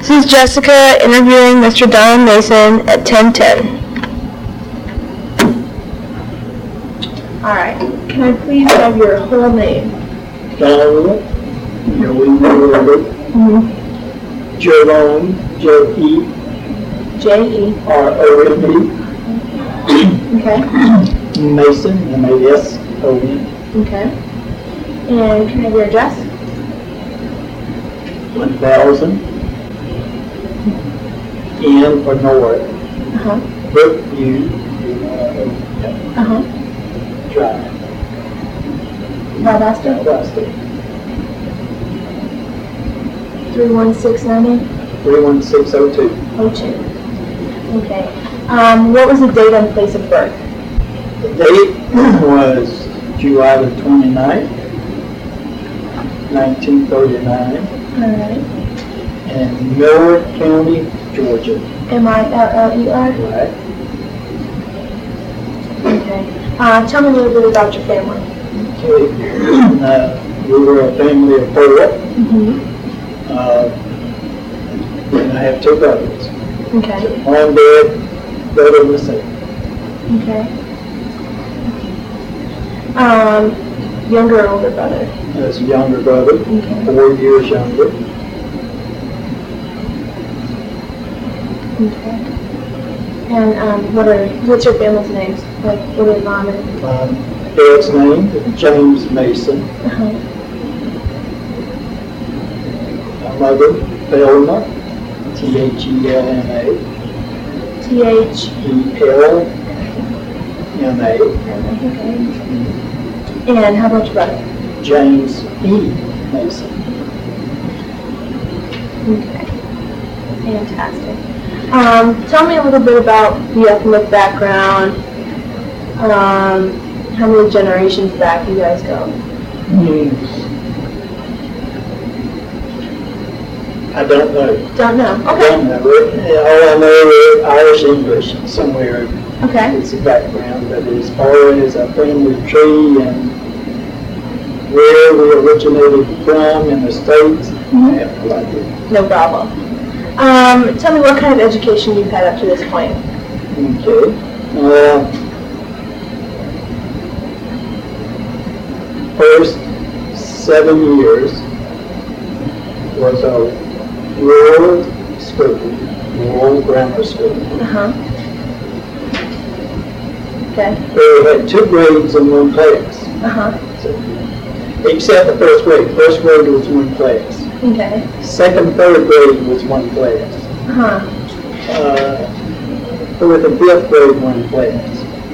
This is Jessica interviewing Mr. Don Mason at 1010. Alright, can I please have your whole name? Donald, Jerome, J-E-R-O-M-E. Okay. Mason, M-A-S-O-N. Okay. And can I have your address? 1000 N for North, Brookview, Drive. Valdosta? Valdosta. 31698? 31602. 02. Okay. What was the date and place of birth? The date was July the 29th, 1939. Alright. In Miller County, Georgia. M-I-L-L-E-R? Right. Okay. Tell me a little bit about your family. Okay. We were a family of 4. And I have 2 brothers. Okay. Mom, dad, brother, and myself. Okay. Younger or older brother? There's a younger brother, Okay. 4 years younger. Okay. And what's your family's names? Like, what are mom and? Dad's name is James Mason. My mother, Thelma, T-H-E-L-M-A. T-H-E-L-M-A. Okay. And how about your brother? James E. Mason. Okay. Fantastic. Tell me a little bit about the ethnic background. How many generations back you guys go? I don't know. Don't know. I Okay. don't know. All I know is Irish English somewhere. Okay. It's a background, but as far as a family tree and where we originated from in the States, I have no idea. No problem. Tell me what kind of education you've had up to this point. Okay. First 7 years was a rural school, rural grammar school. Okay. We had 2 grades in one class. So, except the first grade. First grade was one class. Okay. Second, third grade was one class. 4th and 5th grade, one class.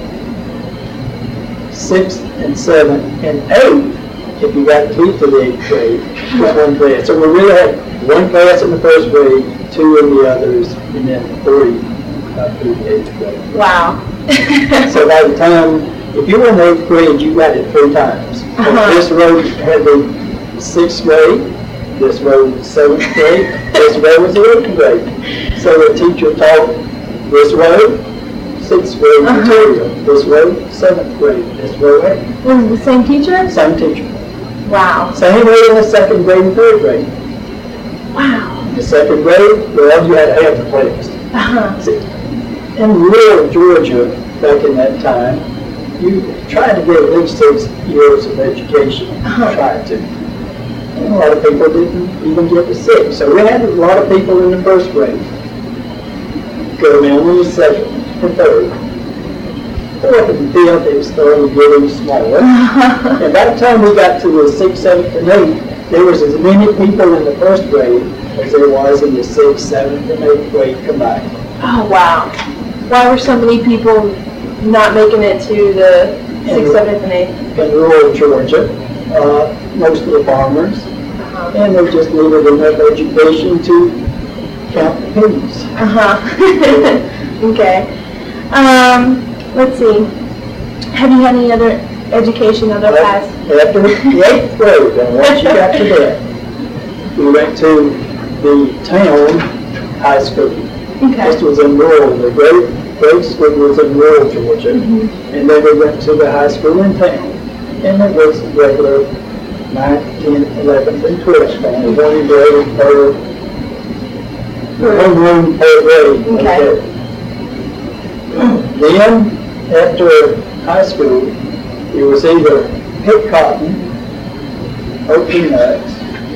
6th and 7th and 8th, if you got to be to the 8th grade, was one class. So we really had one class in the first grade, 2 in the others, and then 3 through the 8th grade. Wow. So by the time, if you were in the 8th grade, you got it 3 times. This road had the 6th grade, this road was 7th grade, this road was the 8th grade. So the teacher taught this road, 6th grade material, this road, 7th grade, this road, 8th. Was it the same teacher? Same teacher. Wow. Same way in the 2nd grade and 3rd grade. Wow. The 2nd grade, well, you had to have the class. In rural Georgia, back in that time, you tried to get at least 6 years of education. Tried to. And a lot of people didn't even get to 6. So we had a lot of people in the 1st grade go down in the 2nd and 3rd. 4th and 5th, it started getting smaller. And by the time we got to the 6th, 7th, and 8th, there was as many people in the 1st grade as there was in the 6th, 7th, and 8th grade combined. Oh, wow. Why were so many people not making it to the 6th, 7th, and 8th? In rural Georgia, most of the farmers, and they just needed enough education to count the pennies. Okay. Let's see. Have you had any other education other past? After the 8th grade, and once you got to that, we went to the town high school. Okay. This was in rural, the grade school was in rural Georgia. And then we went to the high school in town. And it was regular 9th, 10th, 11th, and 12th. Only 1st grade and 3rd One room per grade. Okay. Then, after high school, it was either pick cotton, or peanuts,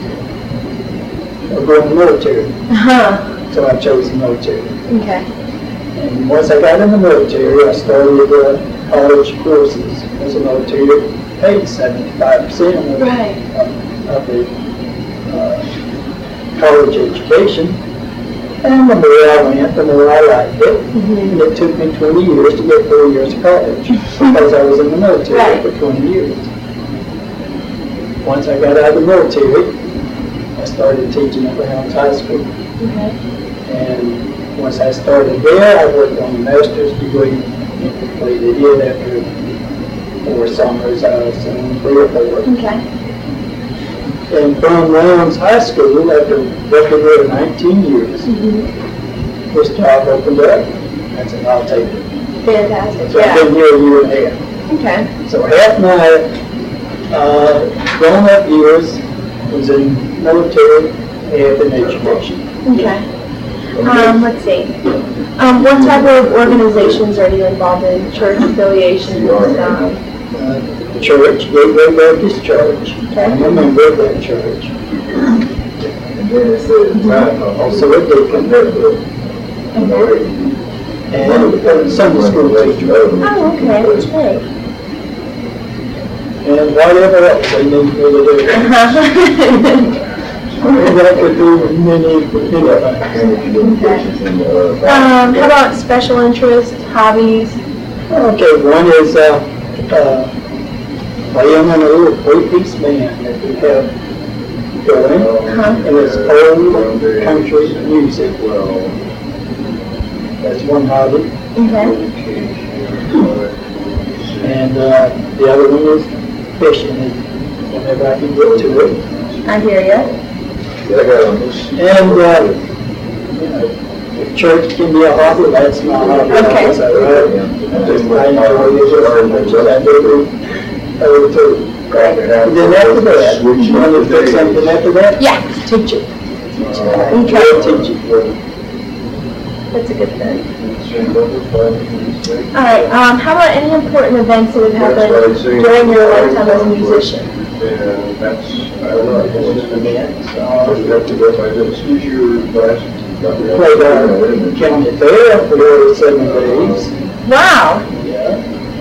or go in the military. Uh-huh. So I chose the military. Okay. And once I got in the military, I started college courses. As a military, paid 75% Right. of the college education. And the more I went, the more I liked it. And it took me 20 years to get 4 years of college because I was in the military Right. for 20 years. Once I got out of the military, I started teaching at Browns High School. Okay. And once I started there, I worked on a master's degree and completed it after 4 summers. I was in 3 or 4. Okay. And from Browns High School, after working there 19 years, this job opened up. I said, I'll take it. Fantastic. So I've Yeah. been here a year and a half. Okay. So half my grown-up years was in military, half in education. Okay. Let's see. What type of organizations are you involved in? Church affiliations? Church, Gateway Baptist Church. Okay. I'm a member of that church. Also a deacon. And Sunday school teacher. Oh, okay. That's great. And whatever else they need me to do. And that could do many things. How about special interests, hobbies? Okay, one is playing on a little 3-piece band that we have going, and it's old country music. That's one hobby. Okay. And the other one is fishing, and whenever I can get to it. I hear you. And if church can be a hobby, that's my hobby. Okay. So, I enjoy it just as much as I do other two. And then after that, you want to do something after that? Yeah. Teaching. Okay. Teaching. That's a good thing. All right. How about any important events that have happened during your lifetime as a musician? And that's, I don't know, Played county fair for 7 days. Wow. Yeah.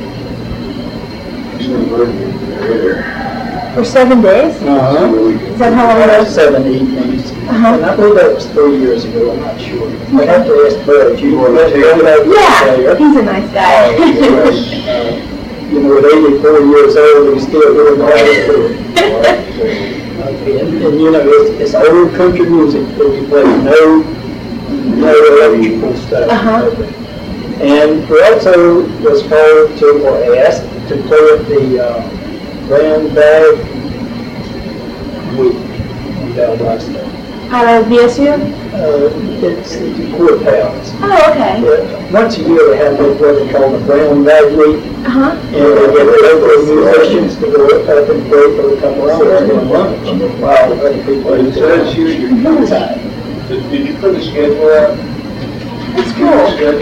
For 7 days? Uh-huh. Is that how long it was? 7 evenings. Uh-huh. And I believe that was 3 years ago, I'm not sure. I have to ask Bud. You want to Yeah. He's a nice guy. You know, at 84 years old, he's still doing all this stuff. And you know, it's old country music that we play, no electrical stuff. Uh-huh. And we also was called to, or asked, to play at the Brown Bag Week in Valdosta. Out of VSU? It's the courthouse. Oh, okay. Once a year they have what they call the Brown Bag Week. Uh-huh. And they get local musicians to go up and play for a couple hours during lunch while other people are outside. Did you put the schedule out? That's cool.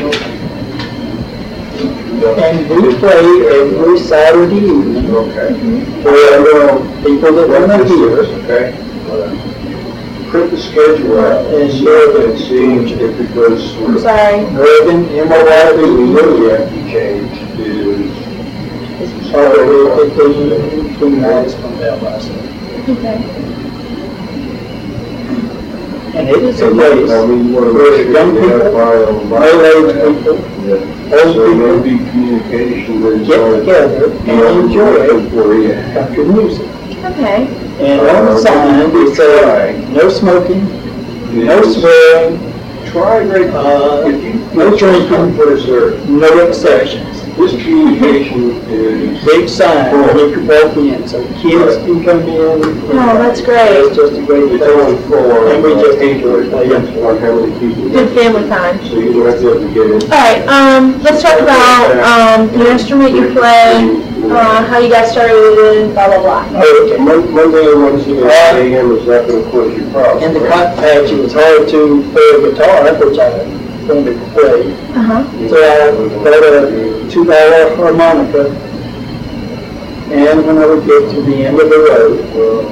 And we play every Saturday evening Okay. for people that want to hear. Okay. Print the schedule out and see if it goes I'm through. sorry. Reagan, MOYB, Yeah, change is. already 15 miles from Valdosta. Okay. And it is a place I mean, you want to where make sure young you people, identify on the middle-aged map. people, Yeah. old So people maybe communication is. get together and enjoy country music. Okay. And on the sign, we say, no smoking, no swearing, Try right, no no drinking, for dessert. no exceptions. This communication is. Big sign, you can walk in, so kids can come in. Oh, that's great. It's just a great It's only place. for. And we just enjoy enjoy it. On how many people. Good family time. So you don't have to get it. All right, let's talk about the instrument you play, how you got started, and blah, blah, blah. Oh, okay. One thing I want to see about AM is not going to cause you problems. In the cotton patch, it was hard to play a guitar, which I wanted to play. Uh-huh. So I bought a $2 harmonica, and when I would get to the end of the road,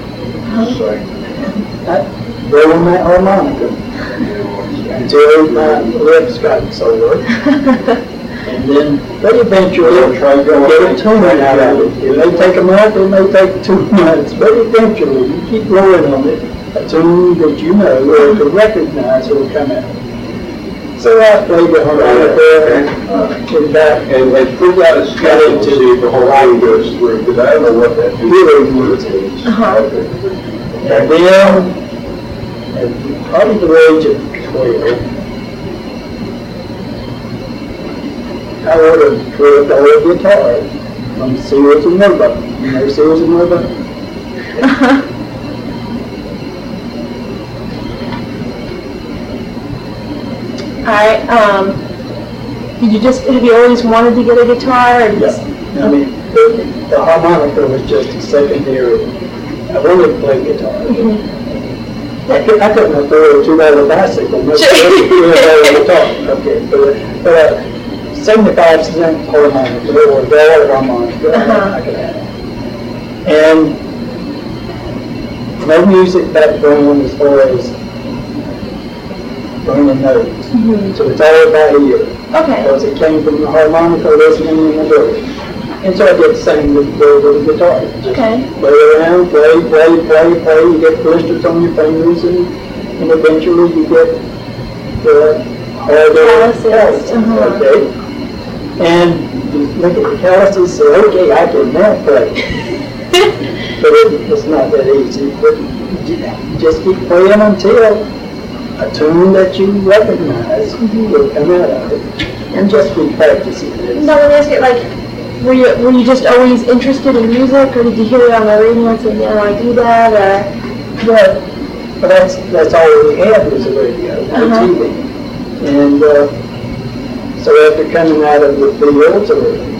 I'd blow on that harmonica until my lips got sore. And then, but eventually, get a tune out of it. It may take a month, it may take 2 months, but eventually, you keep blowing on it, a tune that you know or can recognize will come out. So I played the harmonica in back And put out a schedule to see if the whole thing goes through, because I don't know what that is. Okay. and then, at probably the age of 12, I ordered a $12 guitar from Sears and Roebuck. You know Sears and Roebuck? All right, have you always wanted to get a guitar? Or just, I mean, the harmonica was just a secondary. I wanted to play guitar. I couldn't afford a $2 bicycle, much less a $2 guitar. Okay, but 75% harmonica or dollar harmonica, I could have. And no music background as far as learning notes. So it's all by ear. Okay. Because it came from the harmonica listening in the book. And so I get to sing with the guitar. Just Okay. play around, play, you get blisters on your fingers, and eventually you get the harder Calluses, calluses, okay? And you look at the calluses and say, okay, I can now play. But it's not that easy. But you just keep playing until a tune that you recognize will come out of it. And just keep practicing it. No, let me ask you, like, were you just always interested in music, or did you hear it on the radio and say, yeah, I do that, or? But that's all we had was a radio, no TV. And so after coming out of the fields or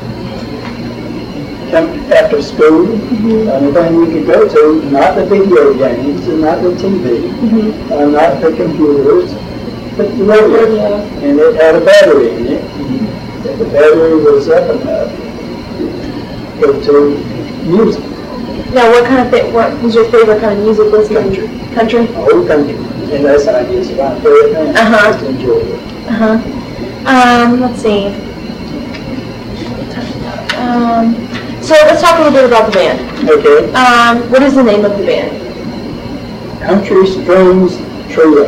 after school, anything we could go to, not the video games and not the TV, not the computers, but the radio. And it had a battery in it. And the battery was up enough to go to music. Now, what was your favorite kind of music listening? Country? Old country. And that's how I just about play it now. Just enjoy it. Let's see. So let's talk a little bit about the band. Okay. What is the name of the band? Country Strings Trio.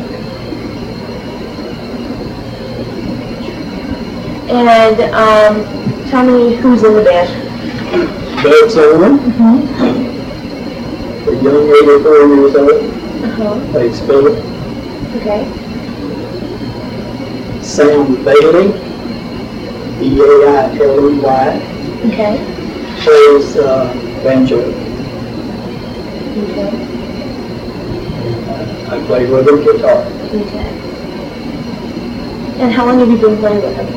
And tell me who's in the band. Bud Sullivan, a young 84 years old, plays fiddle. Okay. Sam Bailey, B-A-I-L-E-Y, Okay. plays banjo. Okay. I play rhythm guitar. Okay. And how long have you been playing with him?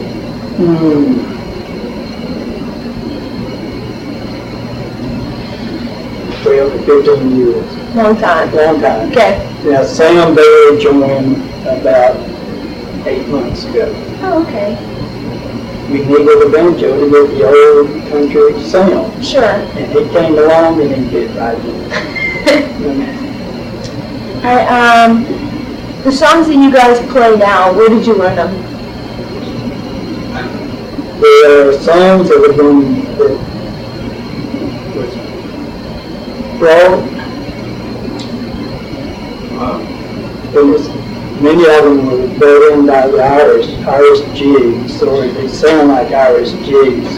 12 to 15 years. Long time. Long time. Okay. Now, Sam Bailey joined about 8 months ago. Oh, okay. We needed a banjo to get the old country sound. Sure. And he came along and he did right in. All right. The songs that you guys play now, where did you learn them? There are songs that have been brought. Many of them were brought in by the Irish jigs, so they sound like Irish jigs.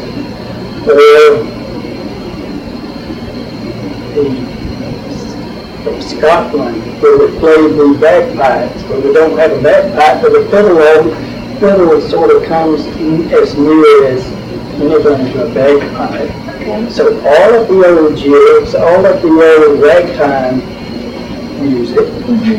From Scotland, where we play the bagpipes, where we don't have a bagpipe, but a fiddle on, fiddle sort of comes as near as anything to a bagpipe. Okay. So all of the old jigs, all of the old ragtime music,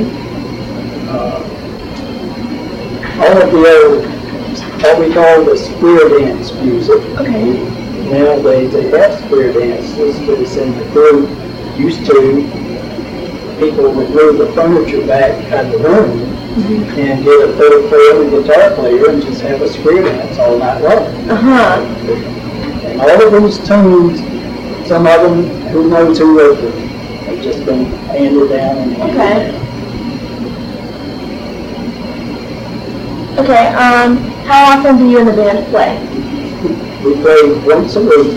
all of the old, what we call the square dance music. Okay. Nowadays they have square dances, but it's in the group. Used to, people would move the furniture back out of the room and get a fiddle player and a guitar player and just have a square dance all night long. And all of these tunes, some of them, who knows who wrote them, have just been handed down and handed down. Okay, how often do you and the band play? We play once a week,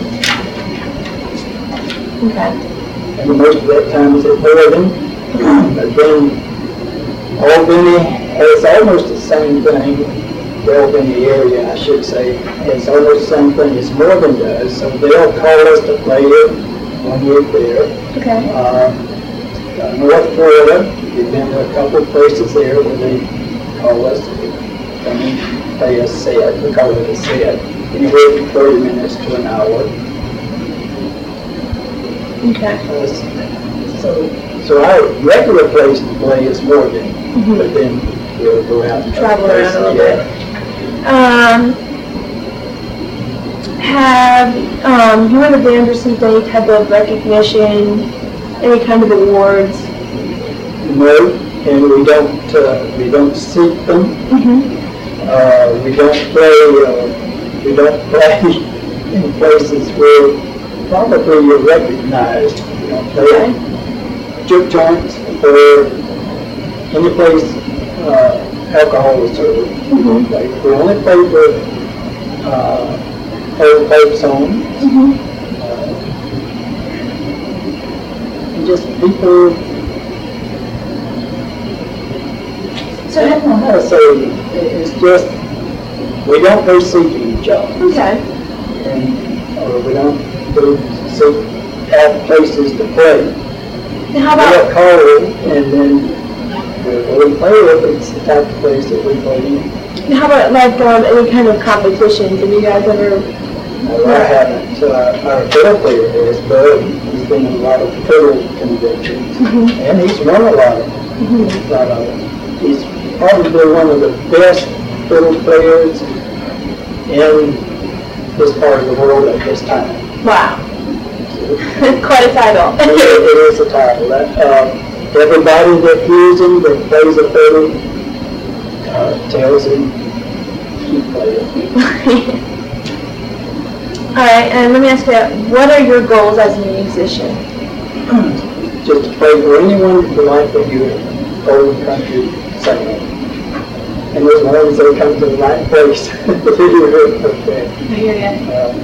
Okay. and most of that time is at Bourbon. But then Albany has almost the same thing, the Albany area, I should say, has almost the same thing as Morgan does. So they'll call us to play it when we're there. Okay. North Florida, we've been to a couple of places there where they call us to come and play a set. We call it a set, anywhere from 30 minutes to an hour. Okay. So our regular place to play is Morgan, but then we'll go out and Travel around a little bit. Have you and the band received any type of recognition, any kind of awards? No, and we don't seek them. We don't play in places where probably you're recognized. We don't play juke joints or any place alcohol is served. We only play with old folk songs. And just people. So I don't know how to say it. It's just we don't go seeking jobs. Okay. Or we don't go seek out places to play. Now how We about, get called and then we play with. It's the type of place that we play in. how about like any kind of competitions? Have you guys ever? No, I haven't. Our fiddle player is Bud. He's been in a lot of fiddle conventions, and he's won a lot of them. He's probably one of the best fiddle players in this part of the world at this time. Wow. Quite a title. It is a title. Everybody that hears him, that plays a fiddle, tells him, keep playing. All right, and let me ask you, what are your goals as a musician? Just to play for anyone who like to hear old country singing. And as long as they come to the right place to hear it, okay. I hear you.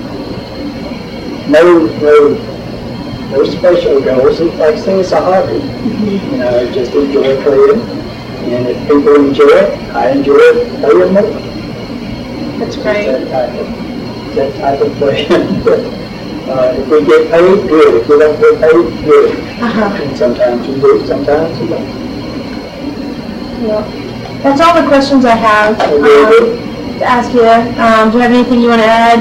No special goals. Like I say, it's a hobby. You know, just enjoy playing. And if people enjoy it, I enjoy it playing more. That's great. That type of play. If we get paid, good. If we don't get paid, good. And sometimes we do, sometimes we don't. Well, that's all the questions I have to ask you. Do you have anything you want to add?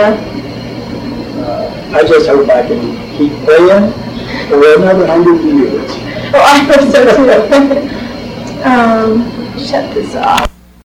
I just hope I can keep playing for another 100 years. Oh, I hope so too. Shut this off.